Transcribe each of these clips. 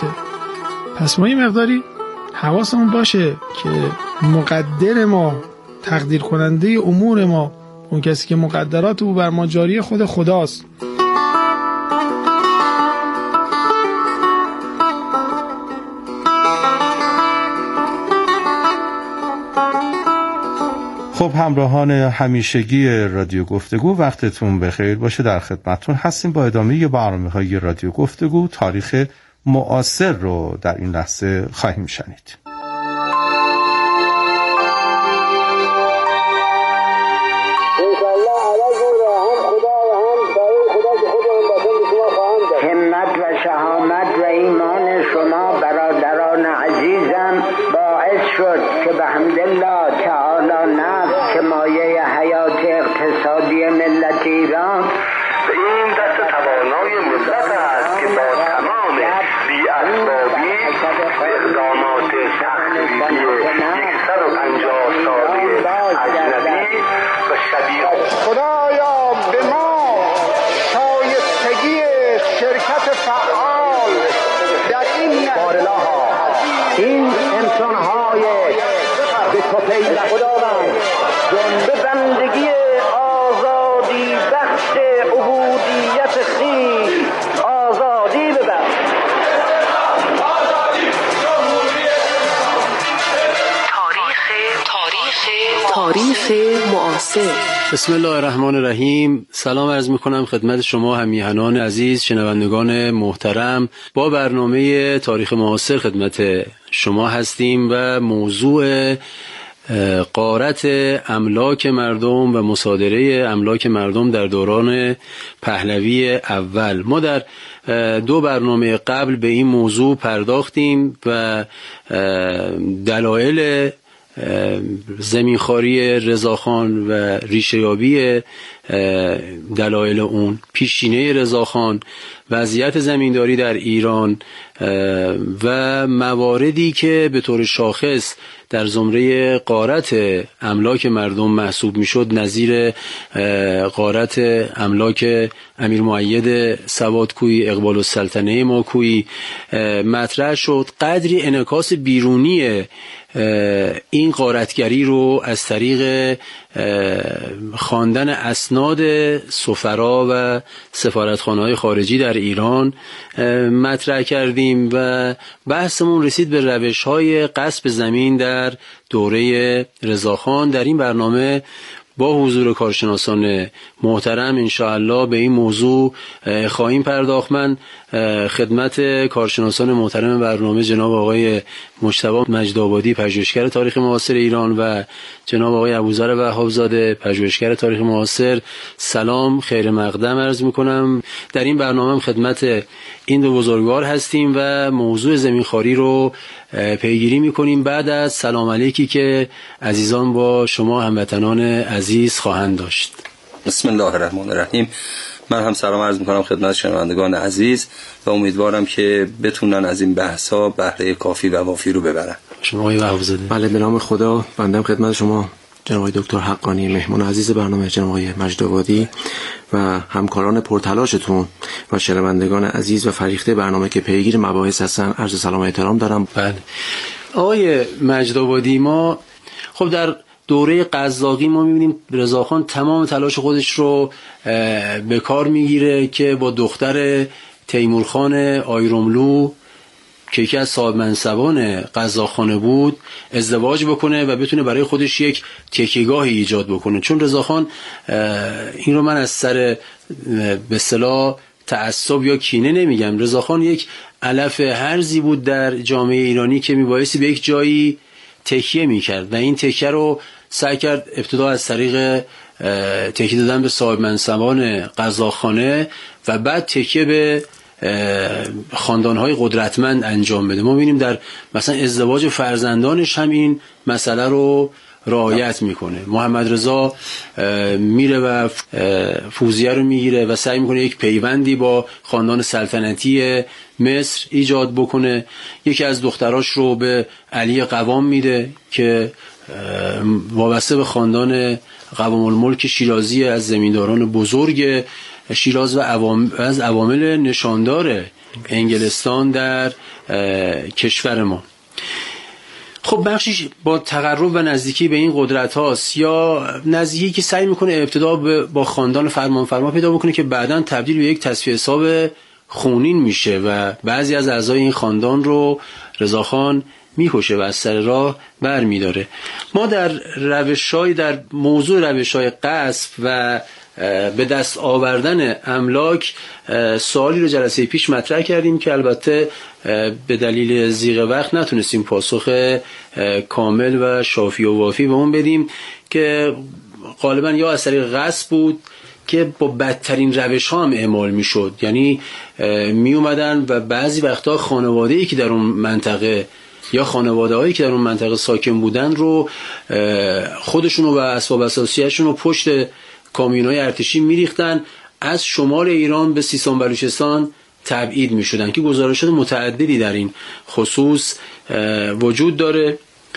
که. پس ما این مقداری حواسمون باشه که مقدر ما، تقدیر کننده امور ما، اون کسی که مقدرات او بر ما جاری خود خداست. خب همراهان همیشگی رادیو گفتگو، وقتتون بخیر باشه. در خدمتتون هستیم با ادامه برنامه‌های رادیو گفتگو. تاریخ معاصر رو در این لحظه خواهیم شنید. همت و شهامت و ایمان شما برادران عزیزم باعث شد که به حمدالله تعالی نفت که مایه حیات اقتصادی ملت ایران به این دست توانای ملت است که با تمام بی‌اسبابی اقدامات تخریبی 150 ساله اجنبی و شبیه خدایا به ما شایستگی شرکت فعال در این بارلاها این انسان‌های به توفیل خداوند جنب بندگی آزادی بخش عبودیت خویش آزادی ببخش. تاریخ معاصر. بسم الله الرحمن الرحیم. سلام عرض میکنم خدمت شما همیهنان عزیز، شنوندگان محترم. با برنامه تاریخ معاصر خدمت شما هستیم و موضوع غارت املاک مردم و مصادره املاک مردم در دوران پهلوی اول. ما در دو برنامه قبل به این موضوع پرداختیم و دلایل زمینخواری رضاخان و ریشه‌یابی دلایل اون، پیشینه رضاخان، وضعیت زمینداری در ایران و مواردی که به طور شاخص در زمره غارت املاک مردم محسوب میشد، نظیر غارت املاک امیر مؤید سوادکویی، اقبال السلطنه ماکویی مطرح شد. قدری انعکاس بیرونی این غارتگری رو از طریق خواندن اسناد سفرا و سفارتخانه‌های خارجی در ایران مطرح کردیم و بحثمون رسید به روش‌های غصب زمین در دوره رضاخان. در این برنامه با حضور کارشناسان محترم انشاءالله به این موضوع خواهیم پرداخت. من خدمت کارشناسان محترم برنامه جناب آقای مجتبی مجدآبادی، پژوهشگر تاریخ معاصر ایران، و جناب آقای ابوذر وهابزاده، پژوهشگر تاریخ معاصر، سلام خیر مقدم عرض میکنم. در این برنامه خدمت این دو بزرگوار هستیم و موضوع زمینخواری رو پیگیری میکنیم بعد از سلام علیکی که عزیزان با شما هموطنان عزیز خواهند داشت. بسم الله الرحمن الرحیم. من هم سلام عرض میکنم خدمت شنوندگان عزیز و امیدوارم که بتونن از این بحث‌ها بهره کافی و وافی رو ببرن. شما آقای وهابزاده. بله، به نام خدا. بنده خدمت شما جناب دکتر حقانی، مهمان عزیز برنامه، جناب آقای مجدآبادی و همکاران پرتلاشتون و شنوندگان عزیز و فریخته برنامه که پیگیر مباحث هستن، عرض سلام و احترام دارم. بله آقای مجدآبادی، ما خب در دوره قزاقی ما می‌بینیم رضاخان تمام تلاش خودش رو به کار میگیره که با دختر تیمورخان آیرملو که یکی از صاحب منصبان قزاقخانه بود ازدواج بکنه و بتونه برای خودش یک تکیه‌گاهی ایجاد بکنه. چون رضاخان، این رو من از سر به اصطلاح تعصب یا کینه نمیگم، رضاخان یک علف هرزی بود در جامعه ایرانی که میبایستی به یک جایی تکیه میکرد و این تکیه رو سعی کرد ابتدا از طریق تکیه دادن به صاحب منصبان قزاقخانه و بعد تکیه به خاندان‌های قدرتمند انجام بده. ما ببینیم در مثلا ازدواج فرزندانش هم این مسئله رو رعایت میکنه. محمد رضا میره و فوزیه رو میگیره و سعی میکنه یک پیوندی با خاندان سلطنتی مصر ایجاد بکنه. یکی از دختراش رو به علی قوام میده که وابسته به خاندان قوام الملک شیرازی، از زمینداران بزرگ شیراز و از عوامل نشاندار انگلستان در کشور ما. خب بخشش با تقرب و نزدیکی به این قدرت هاست، یا نزدیکی که سعی میکنه ابتدا با خاندان فرمانفرما پیدا بکنه که بعداً تبدیل به یک تصفیه حساب خونین میشه و بعضی از اعضای این خاندان رو رضاخان میکشه و از سر راه بر میداره. ما در موضوع روش‌های غصب و به دست آوردن املاک سوالی رو جلسه پیش مطرح کردیم که البته به دلیل ضیق وقت نتونستیم پاسخ کامل و شافی و وافی به اون بدیم که غالبا یا از طریق غصب بود که با بدترین روش ها هم اعمال می شد، یعنی می اومدن و بعضی وقتا خانواده‌ای که در اون منطقه یا خانواده هایی که در اون منطقه ساکن بودن رو خودشون و اسباب اساسیشون رو پشت کامیون‌های ارتشی میریختن، از شمال ایران به سیستان بلوچستان تبعید میشدن که گزارشات متعددی در این خصوص وجود داره.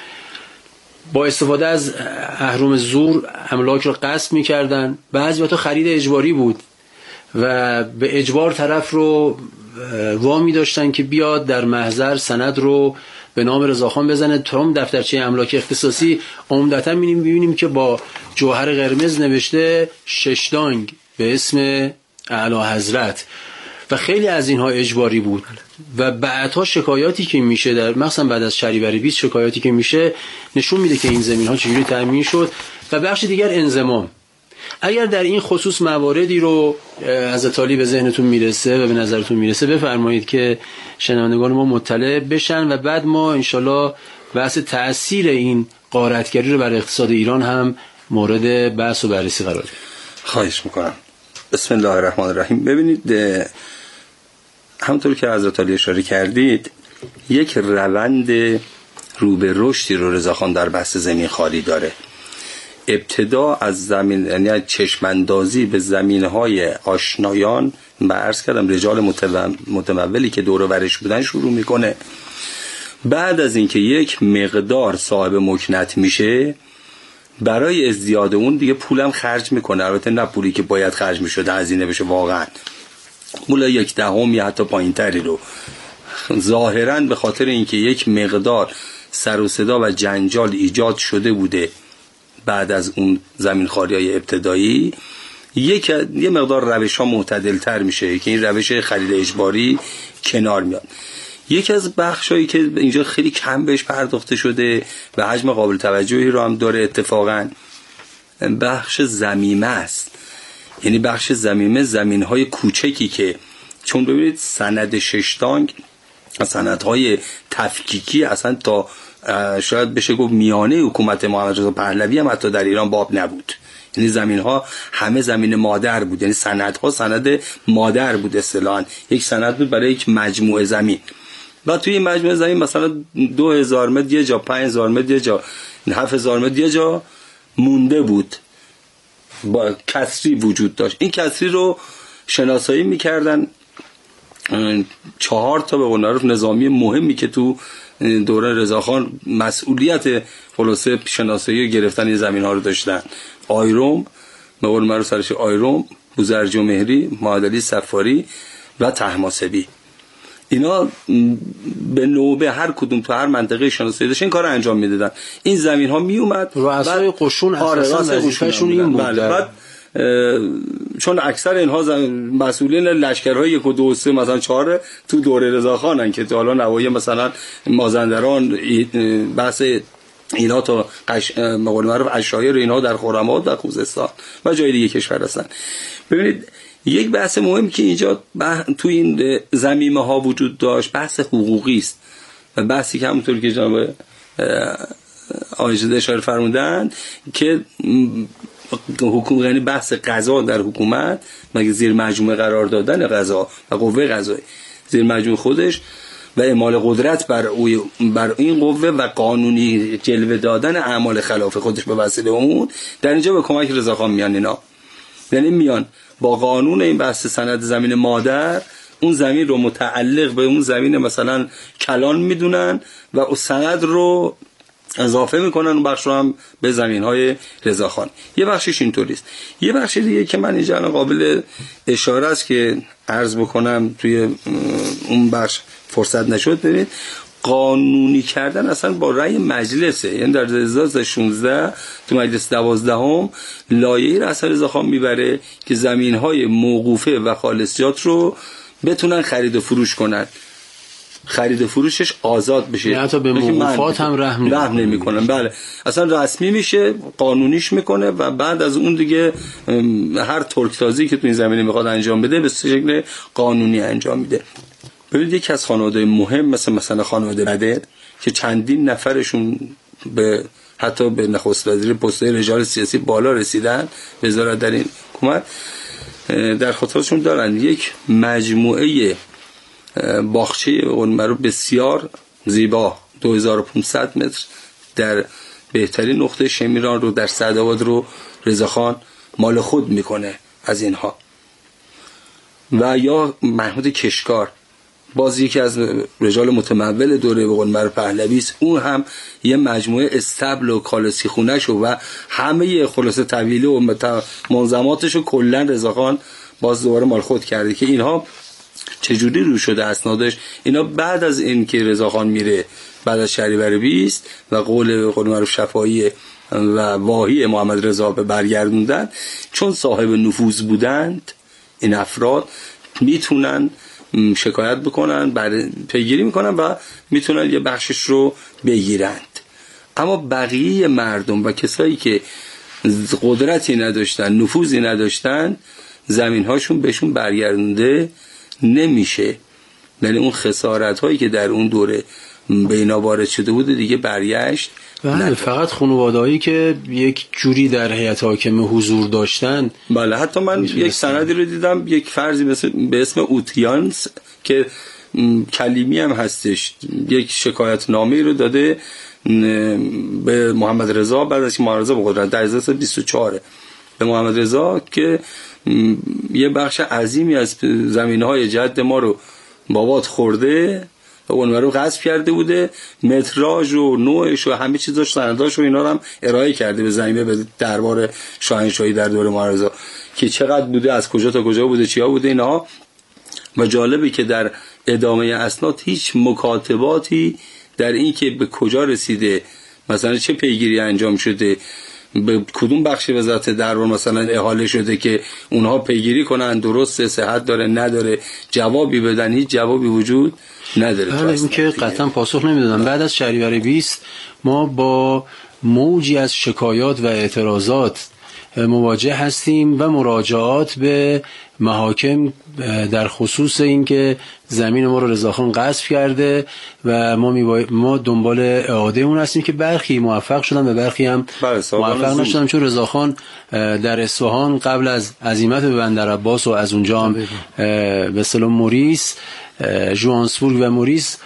با استفاده از اهرم زور املاک رو غصب میکردن، بعضی وقتا خرید اجباری بود و به اجبار طرف رو وامی داشتن که بیاد در محضر سند رو به نام رضاخان بزنه تا دفترچه املاک اختصاصی عمدتاً می‌بینیم که با جوهر قرمز نوشته ششدانگ به اسم اعلی حضرت و خیلی از اینها اجباری بود و بعدها شکایاتی که میشه در مثلا بعد از شهریور 20 شکایاتی که میشه نشون میده که این زمین‌ها چجوری تامین شد. و بخش دیگر انضمام. اگر در این خصوص مواردی رو از تالی به ذهنتون میرسه و به نظرتون میرسه بفرمایید که شنوندگان ما مطلع بشن و بعد ما انشالله بحث تأثیر این غارتگری رو بر اقتصاد ایران هم مورد بحث و بررسی قرار بدیم. خواهش میکنم. بسم الله الرحمن الرحیم. ببینید همونطور که حضرت علی اشاره کردید یک روند رو به رشدی رو رضاخان در بحث زمین خاری داره. ابتدا از زمین، یعنی چشماندازی به زمینهای آشنایان و عرض کردم رجال متمولی که دور و برش بودن شروع میکنه. بعد از اینکه یک مقدار صاحب مکنت میشه برای ازدیاد اون دیگه پولم خرج میکنه، البته نه پولی که باید خرج میشده هزینه بشه، واقعا پول 1/10 یا حتی پایینتری رو ظاهرا به خاطر اینکه یک مقدار سر و صدا و جنجال ایجاد شده بوده بعد از اون زمین خاری‌های ابتدایی یه مقدار روش ها معتدل تر میشه که این روش خرید اجباری کنار میاد. یکی از بخشایی که اینجا خیلی کم بهش پرداخته شده و حجم قابل توجهی رو هم داره اتفاقا بخش زمیمه است. یعنی بخش زمیمه زمین‌های کوچکی که چون ببینید سند ششتانگ سندهای تفکیکی اصلا تا شاید بشه گفت میانه حکومت محمد رضا پهلوی هم حتی در ایران باب نبود. یعنی زمین‌ها همه زمین مادر بود، یعنی سندها سند مادر بود اصطلاحاً. یک سند بود برای یک مجموعه زمین و توی این مجموعه زمین مثلا 2000 متر یه جا، 5000 متر یه جا، 7000 متر یه جا مونده بود با کسری وجود داشت. این کسری رو شناسایی می‌کردن 4 تا به قول معروف نظامی مهمی که تو دوره رضاخان مسئولیت خلاصه شناسایی گرفتن این زمین‌ها رو داشتن. آیروم به قول معروف سرش آیروم، بوزرج و مهری، محمدعلی صفاری و طهماسبی، اینا به نوبه هر کدوم تو هر منطقه شناسایی داشتن این کار انجام میدادن. این زمین ها می اومد رؤسای قشون اساسا وظیفه‌شون این بود. بعد چون اکثر اینها مسئولین لشکرهای 1 و 2 و 3 مثلا 4 تو دوره رضاخانن که حالا نوایی مثلا مازندران بحث اینا تا مقول معروف عشایر اینا در خرم‌آباد و خوزستان و جای دیگه کشور هستن. ببینید یک بحث مهم که اینجا تو این زمینه ها وجود داشت بحث حقوقی است و بحثی که همونطور که جناب آقای جده اشاره فرمودن که حکومت، یعنی بحث قضا در حکومت مگه زیر مجموعه قرار دادن قضا و قوه قضایی زیر مجموعه خودش و اعمال قدرت بر این قوه و قانونی جلوه دادن اعمال خلاف خودش به وسیله اون در اینجا به کمک رضاخان میان. اینا یعنی میان با قانون این بحث سند زمین مادر اون زمین رو متعلق به اون زمین مثلا کلان میدونن و اون سند رو اضافه میکنن اون بخش رو هم به زمین‌های رضاخان. یه بخشش اینطوری است. یه بخش دیگه که من اینجا قابل اشاره است که عرض بکنم توی اون بخش فرصت نشد، ببینید قانونی کردن اصلا با رأی مجلسه. یعنی در 2016 تو مجلس 12 لایحه‌ای را اصلا رضاخان میبره که زمین‌های موقوفه و خالصجات رو بتونن خرید و فروش کنن، خرید و فروشش آزاد بشه، یعنی حتی به موقوفات هم رحم نمیکنن. بله اصلا رسمی میشه، قانونیش میکنه و بعد از اون دیگه هر ترکتازی که تو این زمینه میخواد انجام بده به شکل قانونی انجام میده. ببینید یکی از خانواده مهم مثلا خانواده بدر که چندین نفرشون به حتی به نخست وزیر پست‌های رجال سیاسی بالا رسیدن، وزارت در این حکومت در خاطرشون دارن، یک مجموعه باغچه اونمرو بسیار زیبا 2500 متر در بهترین نقطه شمیران رو در سعدآباد رو رضاخان مال خود میکنه از اینها. و یا محمود کشکار باز یکی از رجال متمول دوره به قول معروف پهلوی است، اون هم یه مجموعه استبل و کالسی خونه‌شو و همه خلاصه طویله و منظماتشو کلا رضاخان باز دوباره مال خود کرده. که اینها چجوری رو شده اسنادش؟ اینا بعد از این که رضاخان میره، بعد از شهریور 20 و قول معروف شفاهی و واهی محمد رضا به برگردوندن، چون صاحب نفوذ بودند این افراد میتونن شکایت بکنن، پیگیری میکنن و میتونن یه بخشش رو بگیرند. اما بقیه مردم و کسایی که قدرتی نداشتن، نفوذی نداشتن، زمینهاشون بهشون برگردونده نمیشه. یعنی اون خسارت هایی که در اون دوره به اینا وارد شده بود دیگه برگشت. بله فقط خانواده‌ای که یک جوری در هیئت حاکمه حضور داشتن. بله حتی من یک سندی رو دیدم، یک فرضی به اسم اوتیانس که کلیمی هم هستش، یک شکایت نامه رو داده به محمد رضا بعد از که محمد رضا به قدرت در 24 به محمد رضا که یه بخش عظیمی از زمینهای جد ما رو بابات خورده و اون رو غصب کرده بوده، متراژ و نوعش و همه چیزاش سنداش و اینا رو هم ارائه کرده به زمینه به دربار شاهنشاهی در دوره محمد رضا که چقدر بوده، از کجا تا کجا بوده، چیا بوده اینها. و جالبه که در ادامه اسناد هیچ مکاتباتی در این که به کجا رسیده، مثلا چه پیگیری انجام شده، به کدوم بخش وزارت دربار مثلا احاله شده که اونها پیگیری کنن درسته، صحت داره نداره، جوابی بدن، هیچ جوابی وجود نداره. بله این که قطعا پاسخ نمیدادن. بعد از شهریور 20 ما با موجی از شکایات و اعتراضات مواجه هستیم و مراجعات به محاکم در خصوص اینکه زمین ما رو رضاخان غصب کرده و ما دنبال اعاده اون هستیم که برخی موفق شدن و برخی هم موفق نشدن، چون رضاخان در اصفهان قبل از عزیمت به بندرعباس و از اونجا هم به اصطلاح موریس، ژوانسبورگ و موریس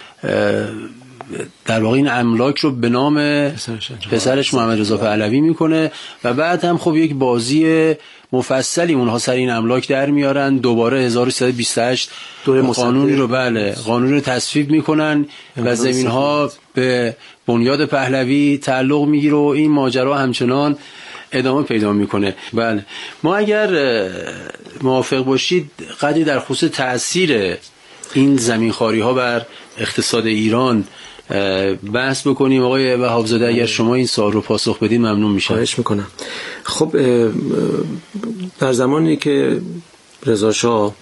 در واقع این املاک رو به نام پسرش محمد رضا پهلوی میکنه و بعد هم خب یک بازی مفصلی اونها سر این املاک در میارن. دوباره 1328 قانونی رو قانونی رو تصویب میکنن و زمین ها به بنیاد پهلوی تعلق میگیره و این ماجرا همچنان ادامه پیدا میکنه. بله ما اگر موافق باشید قدری در خصوص تأثیر این زمینخواری ها بر اقتصاد ایران بحث بکنیم. آقای وهابزاده اگر شما این سوال رو پاسخ بدید ممنون میشم. خواهش میکنم. خب در زمانی که رضا شاه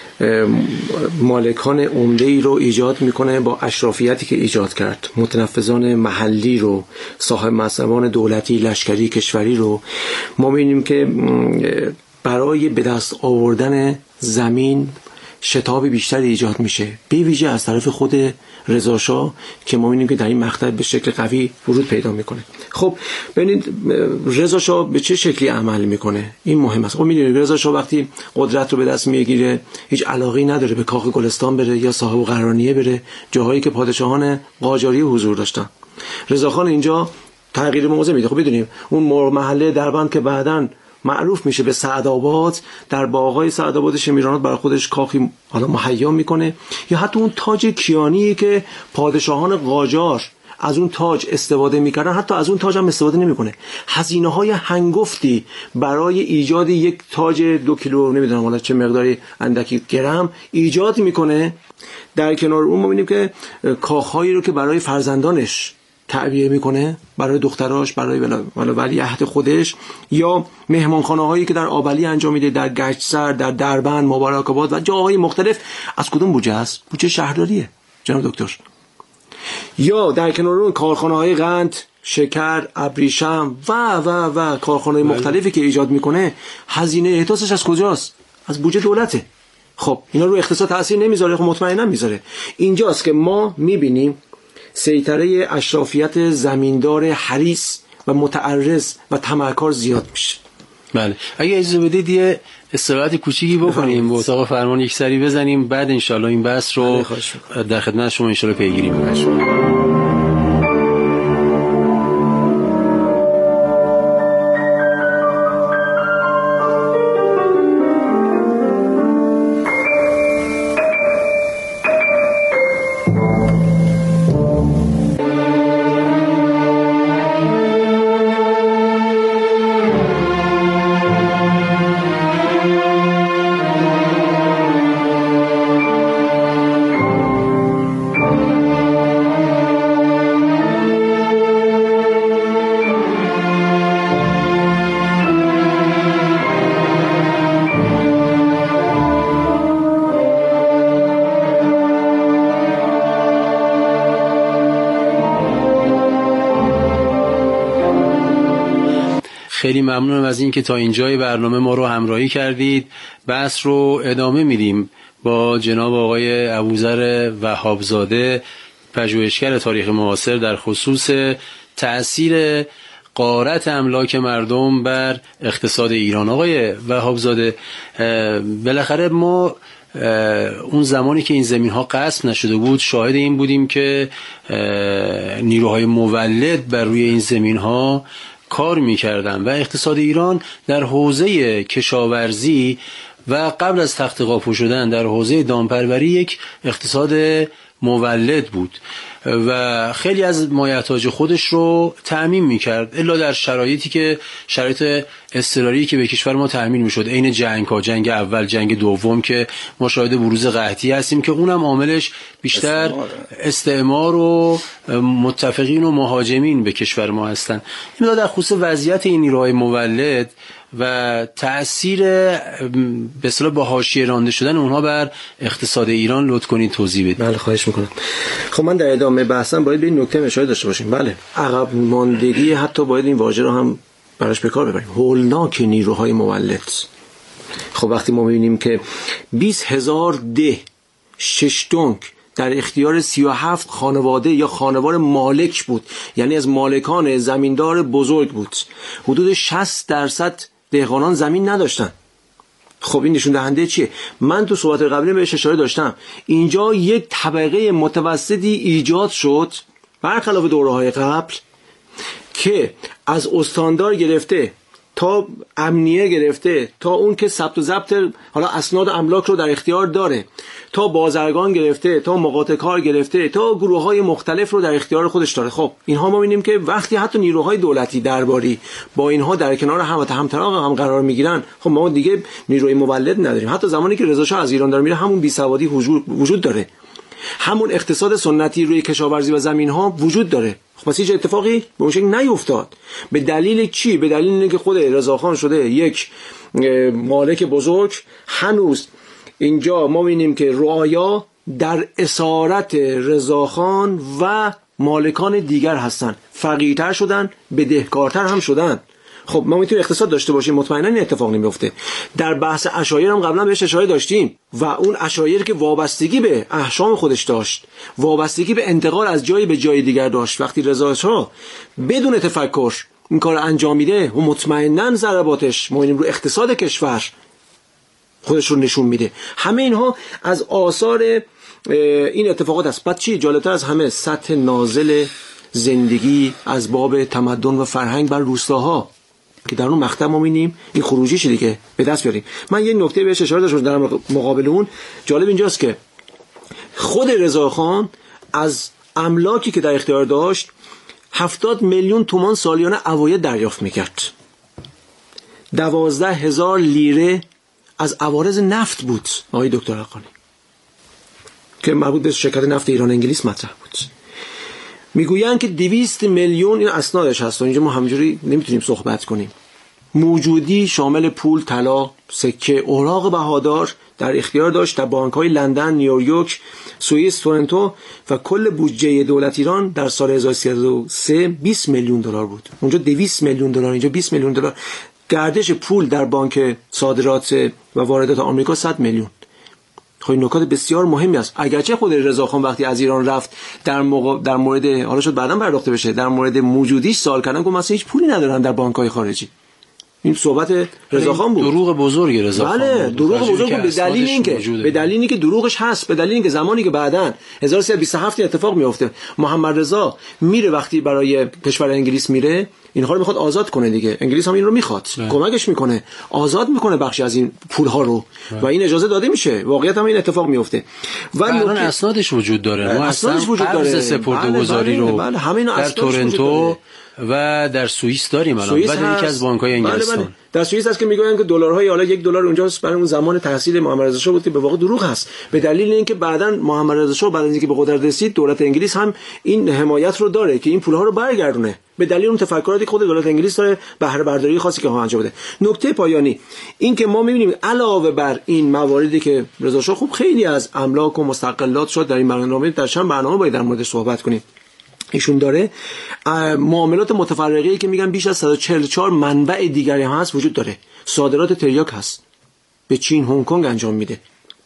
مالکان عمده‌ای رو ایجاد میکنه با اشرافیتی که ایجاد کرد، متنفذان محلی رو، صاحب منصبان دولتی، لشکری، کشوری رو، ما می‌بینیم که برای به دست آوردن زمین شتاب بیشتری ایجاد میشه، بی ویژه از طرف خود رضا شاه که ما می‌بینیم که در این مقطع به شکل قوی ورود پیدا میکنه. خب ببینید رضا شاه به چه شکلی عمل میکنه، این مهم است. خب می‌دونید رضا شاه وقتی قدرت رو به دست میگیره هیچ علاقه‌ای نداره به کاخ گلستان بره یا صاحب قرانیه بره، جاهایی که پادشاهان قاجاری حضور داشتن. رضاخان اینجا تغییر موضع میده. خب بدونیم اون محله دربند که بعداً معروف میشه به سعدآباد، در باغ‌های سعدآباد شمیرانات برای خودش کاخی حالا مهیا میکنه، یا حتی اون تاج کیانی که پادشاهان قاجار از اون تاج استفاده میکردن، حتی از اون تاج هم استفاده نمیکنه. هزینه‌های هنگفتی برای ایجاد یک تاج 2 کیلو نمیدونم حالا چه مقداری اندکی گرم ایجاد میکنه. در کنار اون ما می‌بینیم که کاخهایی رو که برای فرزندانش تعبیه میکنه، برای دختراش، برای ولیعهد خودش، یا مهمانخانه‌هایی که در آبلی انجام میده، در گشتسر، در دربند، مبارک آباد و جاهای مختلف. از کدوم بودجه است؟ بودجه شهرداریه جناب دکتر. یا در کنار اون کارخانه‌های قند، شکر، ابریشم و کارخانه‌های مختلفی که ایجاد میکنه، هزینه احداثش از کجاست؟ از بودجه دولته. خب اینا رو اقتصاد تأثیر نمیذاره؟ خب مطمئنا میذاره. اینجاست که ما میبینیم سیطره اشرافیت زمیندار حریص و متعرض و طمعکار زیاد میشه. بله، اگه اجازه بدید یه استراحت کوچیکی بکنیم، به اتاق فرمان یک سری بزنیم، بعد انشالله این بحث رو در خدمت شما انشالله پیگیری می‌کنیم. خیلی ممنونم از این که تا اینجای برنامه ما رو همراهی کردید. بحث رو ادامه میدیم با جناب آقای ابوذر وهابزاده، پژوهشگر تاریخ معاصر، در خصوص تأثیر غارت املاک مردم بر اقتصاد ایران. آقای وهابزاده، بالاخره ما اون زمانی که این زمین ها غصب نشده بود شاهد این بودیم که نیروهای مولد بر روی این زمین ها کار می‌کردن و اقتصاد ایران در حوزه کشاورزی و قبل از تخت قاپو شدن در حوزه دامپروری یک اقتصاد مولد بود و خیلی از مایحتاج خودش رو تأمین می‌کرد، الا در شرایطی که شرایط اضطراری که به کشور ما تأمین می‌شد، عین جنگ اول، جنگ دوم که ما شاهد بروز قحطی هستیم که اونم عاملش بیشتر استعمار و متفقین و مهاجمین به کشور ما هستن. این در خصوص وضعیت این نیروهای مولد و تأثیر به اصطلاح با حاشیه رانده شدن اونها بر اقتصاد ایران لطف کنید توضیح بدید. بله خواهش میکنم. خب من در ادامه بحثم باید به این نکته اشاره داشته باشیم. بله، عقب ماندگی، حتی باید این واژه رو هم براش به کار ببریم، هولناک نیروهای مولد. خب وقتی ما میبینیم که 20,000 ده 6 دنگ در اختیار 37 خانواده یا خانوار مالک بود، یعنی از مالکان زمیندار بزرگ بود، حدود 60% دهقانان زمین نداشتن. خب این نشون دهنده چیه؟ من تو صحبت قبلی بهش اشاره داشتم، اینجا یک طبقه متوسطی ایجاد شد برخلاف دوره‌های قبل که از استاندار گرفته تا امنیه گرفته تا اون که ثبت و ضبط حالا اسناد املاک رو در اختیار داره، تا بازرگان گرفته تا مقاطع کار گرفته تا گروه‌های مختلف رو در اختیار خودش داره. خب اینها ما می‌بینیم که وقتی حتی نیروهای دولتی درباری با اینها در کنار هم و همطراق هم قرار می‌گیرن، خب ما دیگه نیروی مولد نداریم. حتی زمانی که رضا شاه از ایران داره میره همون بیسوادی وجود داره، همون اقتصاد سنتی روی کشاورزی و زمین‌ها وجود داره. خب پس هیچ اتفاقی به اون شکل نیفتاد. به دلیل چی؟ به دلیل اینکه خود رضاخان شده یک مالک بزرگ. هنوز اینجا ما می‌بینیم که رعایا در اسارت رضاخان و مالکان دیگر هستن، فقیرتر شدن، بدهکارتر هم شدن. خب ما میتونیم اقتصاد داشته باشیم، مطمئنا این اتفاق نمیفته. در بحث عشایر هم قبلا بهش اشاره داشتیم و اون عشایر که وابستگی به احشام خودش داشت، وابستگی به انتقال از جایی به جای دیگر داشت، وقتی رضا شاه بدون تفکر این کار انجام میده و مطمئنا ضرباتش ما رو اقتصاد کشور خودش رو نشون میده. همه اینها از آثار این اتفاقات است. بعد چی جالبتر از همه؟ سطح نازل زندگی از باب تمدن و فرهنگ بر روستاها که در اون مقطع ما می‌بینیم این خروجی شده که به دست بیاریم. من یه نکته بهش اشاره داشتم در مقابل اون. جالب اینجاست که خود رضاخان از املاکی که در اختیار داشت 70 میلیون تومان سالیانه عواید دریافت میکرد. 12,000 لیره از عوارض نفت بود آقای دکتر حقانی که مربوط به شرکت نفت ایران انگلیس مطرح بود. میگویند که 200 میلیون، این اسنادش هست و اینجا ما همینجوری نمیتونیم صحبت کنیم، موجودی شامل پول، طلا، سکه، اوراق بهادار در اختیار داشت در بانک‌های لندن، نیویورک، سوئیس، تورنتو و کل بودجه دولت ایران در سال 1303 20 میلیون دلار بود. اونجا 200 میلیون دلار، اینجا 20 میلیون دلار. گردش پول در بانک صادرات و واردات آمریکا 100 میلیون. خب این نکات بسیار مهمی است. اگرچه خود رضاخان وقتی از ایران رفت در مورد حالا شد بعداً پرداخته بشه، در مورد موجودیش سوال کردن که مثلا هیچ پولی ندارن در بانک‌های خارجی. این صحبت رضاخان بود. دروغ بزرگ رضاخان. بله، دروغ بزرگ بود. به دلیل اینکه دروغش هست، به دلیل اینکه زمانی که بعداً 1327 اتفاق میفته، محمد رضا میره وقتی برای کشور انگلیس میره، اینها رو میخواد آزاد کنه دیگه. انگلیس هم این رو میخواد، کمکش میکنه، آزاد میکنه بخشی از این پولها رو و این اجازه داده میشه. واقعیت هم این اتفاق میفته و الان اسنادش وجود داره. ما اسنادش وجود داره. سپرده‌گذاری رو در تورنتو و در سوئیس داریم الان. بعد یکی از بانک‌های انگلستان در سوئیس هست که میگن که دلارهای حالا $1 اونجاست برای اون زمان تحصیل محمد رضا شاه بود که به واقع دروغ هست. به دلیل اینکه بعداً محمد رضا شاه بعد از اینکه به قدرت رسید، دولت انگلیس هم این حمایت رو داره که این پول‌ها رو برگردونه. به دلیل اون تفکراتی که خود دولت انگلیس داره، بهره برداری خاصی که انجام بده. نکته پایانی این که ما می‌بینیم علاوه بر این مواردی که رضا شاه خب خیلی از املاک و مستقلات شد در این برنامه، در چند برنامه باید در موردش صحبت کنیم. ایشون داره معاملات متفرقه‌ای که میگن بیش از 144 منبع دیگری هم هست وجود داره. صادرات تریاک هست، به چین، هنگ کنگ انجام میده.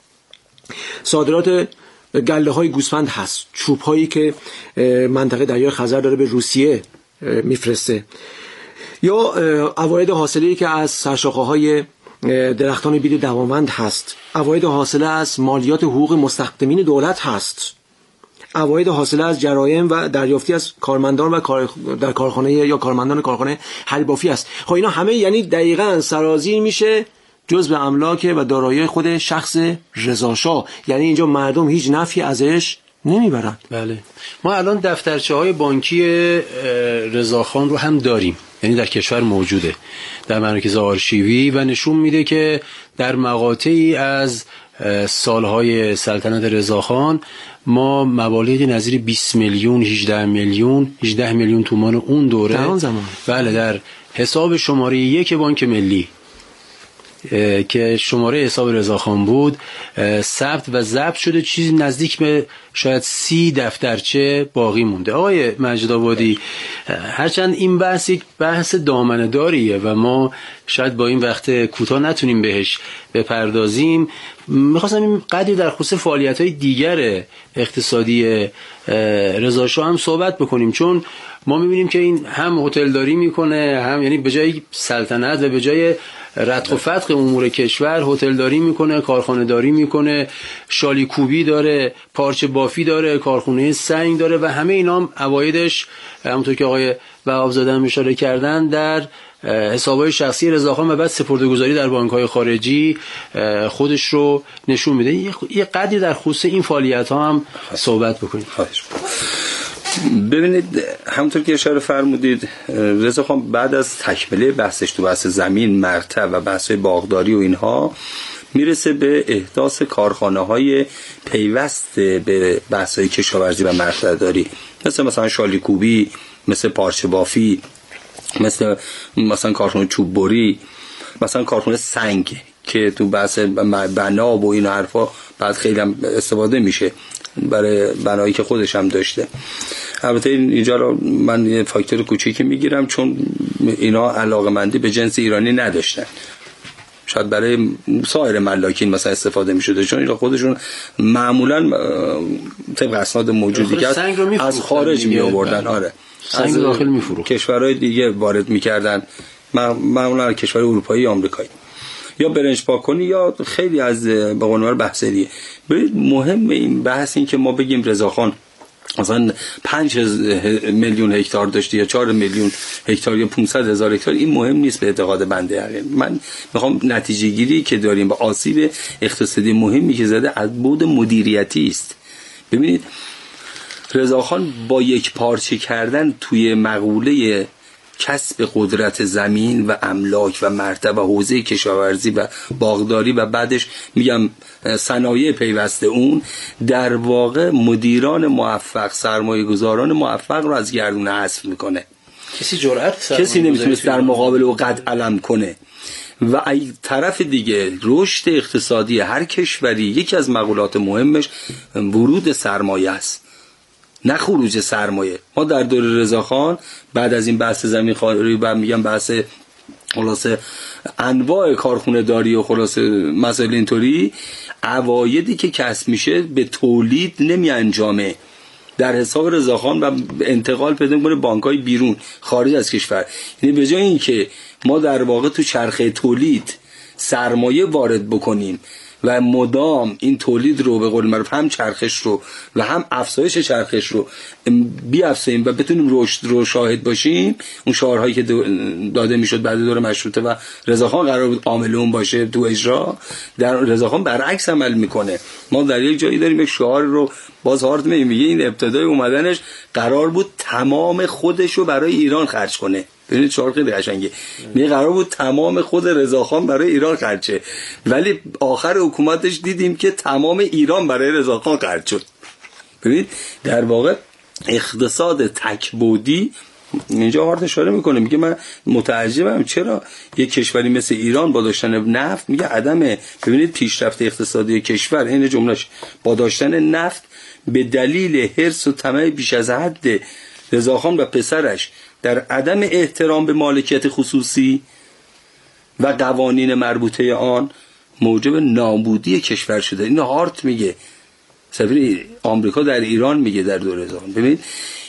صادرات گله‌های گوسفند هست، چوب‌هایی که منطقه دریای خزر داره به روسیه میفرسته، یا عواید حاصله‌ای که از سرشاخه‌های درختان بید دوامند هست، عواید حاصله از مالیات حقوق مستخدمین دولت هست، عواید حاصله از جرایم و دریافتی از کارمندان و در کارخانه یا کارمندان کارخانه حلبافی است. خب اینا همه یعنی دقیقاً سرازیر میشه جزء املاک و دارایی خود شخص رضا شاه. یعنی اینجا مردم هیچ نفعی ازش نمیبرن. بله، ما الان دفترچه‌های بانکی رضاخان رو هم داریم، یعنی در کشور موجوده در مراکز آرشیوی و نشون میده که در مقاطعی از سالهای سلطنت رضاخان ما مبالغی نظیر 20 میلیون 18 میلیون تومان اون دوره در آن زمان، بله، در حساب شماره 1 بانک ملی که شماره حساب رضاخان بود ثبت و ضبط شده، چیزی نزدیک به شاید 30 دفترچه باقی مونده. آقای مجید آبادی، هرچند این بحث یک بحث دامنه‌داریه و ما شاید با این وقت کوتاه نتونیم بهش بپردازیم، میخواستم این قدری در خصوص فعالیت‌های دیگر اقتصادی رضا شاه هم صحبت بکنیم، چون ما میبینیم که این هم هتلداری میکنه، هم یعنی به جای سلطنت و به جای رتق و فتق امور کشور هتلداری میکنه، کارخانه داری میکنه، شالیکوبی داره، پارچه بافی داره، کارخونه سنگ داره و همه اینا هم عوایدش همونطور که آقای وهابزاده هم اشاره کردن در حسابهای شخصی رضاخان و بعد سپرده‌گذاری در بانک‌های خارجی خودش رو نشون میده. یه قدری در خصوص این فعالیت‌ها هم صحبت بکنید. ببینید، همونطور که اشاره فرمودید، رضاخان بعد از تکمله بحثش تو بحث زمین، مرتع و بحث‌های باغداری و اینها میرسه به احداث کارخانه‌های پیوست به بحث‌های کشاورزی و مرتع‌داری، مثلا شالیکوبی، مثل پارچه بافی، مثلا کارخانه چوب بری، مثلا کارخانه سنگ که تو بحث بنا و این حرفا بعد خیلی هم استفاده میشه برای بنایی که خودش هم داشته. البته اینجا رو من یه فاکتور کوچیکی میگیرم چون اینا علاقه‌مندی به جنس ایرانی نداشتن، شاید برای سایر ملاکین مثلا استفاده میشده، چون اینا خودشون معمولا طبق اسناد موجودی که از خارج می آوردن، آره، سنگ داخل میفروخت، کشورهای دیگه وارد میکردن، معمولا کشور اروپایی یا آمریکایی، یا برنج پاکنی یا خیلی از به قول معروف بحثیه. مهم این بحث این که ما بگیم رضاخان مثلا 5 میلیون هکتار داشته یا 4 میلیون هکتار یا 500,000 هکتار، این مهم نیست به اعتقاد بنده. من میخوام نتیجه گیری که داریم و آسیب اقتصادی مهمی که زده از بعد مدیریتی است. ببینید رضاخان با یک پارچه کردن توی مقوله کسب قدرت زمین و املاک و مرتبه حوزه کشاورزی و باغداری و بعدش میگم صنایع پیوسته اون، در واقع مدیران موفق، سرمایه گذاران موفق رو از گردون حذف میکنه. کسی نمیتونست در مقابل او قد علم کنه. و از طرف دیگه رشد اقتصادی هر کشوری یکی از مقولات مهمش ورود سرمایه است، نه خروج سرمایه. ما در دور رضاخان بعد از این بحث زمین خواری و میگم بحث خلاصه انواع کارخونه داری و خلاصه مسائل اینطوری، عوایدی که کسب میشه به تولید نمی انجامه، در حساب رضاخان و انتقال پیدا می‌کنه بانک‌های بیرون خارج از کشور. یعنی به جای اینکه ما در واقع تو چرخه تولید سرمایه وارد بکنیم و مدام این تولید رو به قول معروف هم چرخش رو و هم افزایش چرخش رو بیافزاییم و بتونیم رشد رو شاهد باشیم، اون شعارهایی که داده میشد بعد دور مشروطه و رضاخان قرار بود عامل اون باشه تو اجرا، در رضاخان برعکس عمل میکنه. ما در یک جایی داریم یک شعار رو باز هارت میگه این ابتدای اومدنش قرار بود تمام خودش رو برای ایران خرج کنه. ببینید شعار خیلی قشنگه، میگه قرار بود تمام خود رضاخان برای ایران خرجه، ولی آخر حکومتش دیدیم که تمام ایران برای رضاخان خرج شد. ببینید در واقع اقتصاد تکبودی اینجا هارت اشاره میکنه، میگه من متعجبم چرا یک کشوری مثل ایران با داشتن نفت، میگه عدم ببینید پیشرفت اقتصادی کشور، این جملهش با داشتن نفت به دلیل حرص و طمع بیش از حد رضاخان و پسرش در عدم احترام به مالکیت خصوصی و قوانین مربوطه آن موجب نابودی کشور شده. اینو هارت میگه، سفیر آمریکا در ایران میگه در دوره رضاخان. ببینید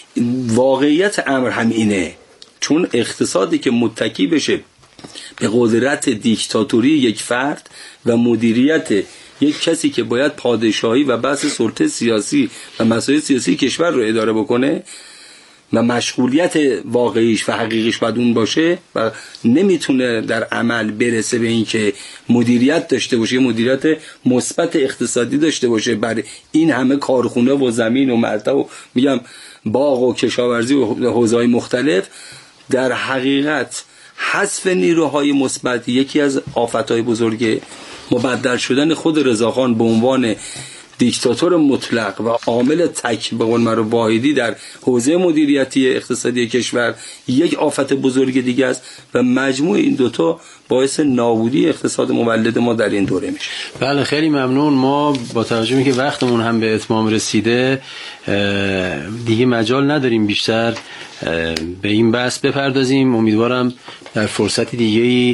واقعیت امر هم اینه، چون اقتصادی که متکی بشه به قدرت دیکتاتوری یک فرد و مدیریت یک کسی که باید پادشاهی و بحث سلطه سیاسی و مسائل سیاسی کشور رو اداره بکنه و مشغولیت واقعیش و حقیقیش باید اون باشه و نمیتونه در عمل برسه به این که مدیریت داشته باشه، مدیریت مثبت اقتصادی داشته باشه بر این همه کارخونه و زمین و مرتب و میگم باغ و کشاورزی و حوزه‌های مختلف. در حقیقت حذف نیروهای مثبت یکی از آفت‌های بزرگ مبدل شدن خود رضاخان به عنوان دیکتاتور مطلق و عامل تک به قول معروف واحدی در حوزه مدیریتی اقتصادی کشور یک آفت بزرگ دیگه است و مجموع این دوتا باعث نابودی اقتصاد مولد ما در این دوره میشه. بله خیلی ممنون. ما با توجه به که وقتمون هم به اتمام رسیده دیگه مجال نداریم بیشتر به این بحث بپردازیم. امیدوارم در فرصت دیگه‌ای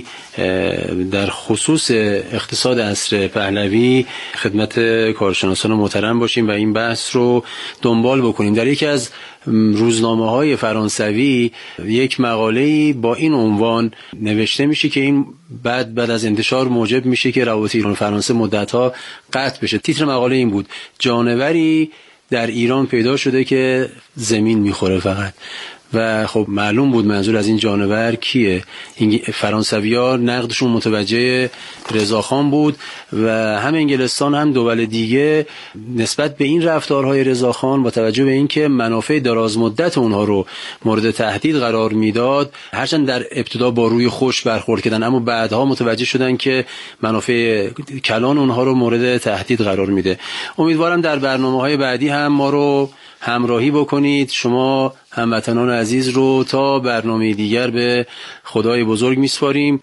در خصوص اقتصاد عصر پهلوی خدمت کارشناسان محترم باشیم و این بحث رو دنبال بکنیم. در یکی از روزنامه‌های فرانسوی یک مقاله‌ای با این عنوان نوشته میشه که این بعد از انتشار موجب میشه که روابط ایران و فرانسه مدت‌ها قطع بشه. تیتر مقاله این بود: جانوری در ایران پیدا شده که زمین میخوره فقط. و خب معلوم بود منظور از این جانور کیه. فرانسوی‌ها نقدشون متوجه رضاخان بود و هم انگلستان هم دول دیگه نسبت به این رفتارهای رضاخان با توجه به اینکه منافع دراز مدت اونها رو مورد تهدید قرار میداد، هرچند در ابتدا با روی خوش برخورد کردن اما بعدها متوجه شدن که منافع کلان اونها رو مورد تهدید قرار میده. امیدوارم در برنامه‌های بعدی هم ما رو همراهی بکنید. شما هموطنان عزیز رو تا برنامه دیگر به خدای بزرگ میسپاریم.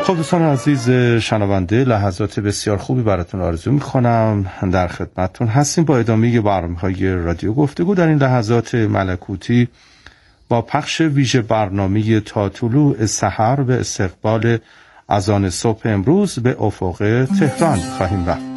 خب دوستان عزیز شنونده، لحظات بسیار خوبی براتون آرزو میکنم. در خدمتتون هستیم با ادامه برنامه‌های رادیو گفتگو. در این لحظات ملکوتی با پخش ویژه برنامه تا طلوع سحر به استقبال اذان صبح امروز به افق تهران خواهیم رفت.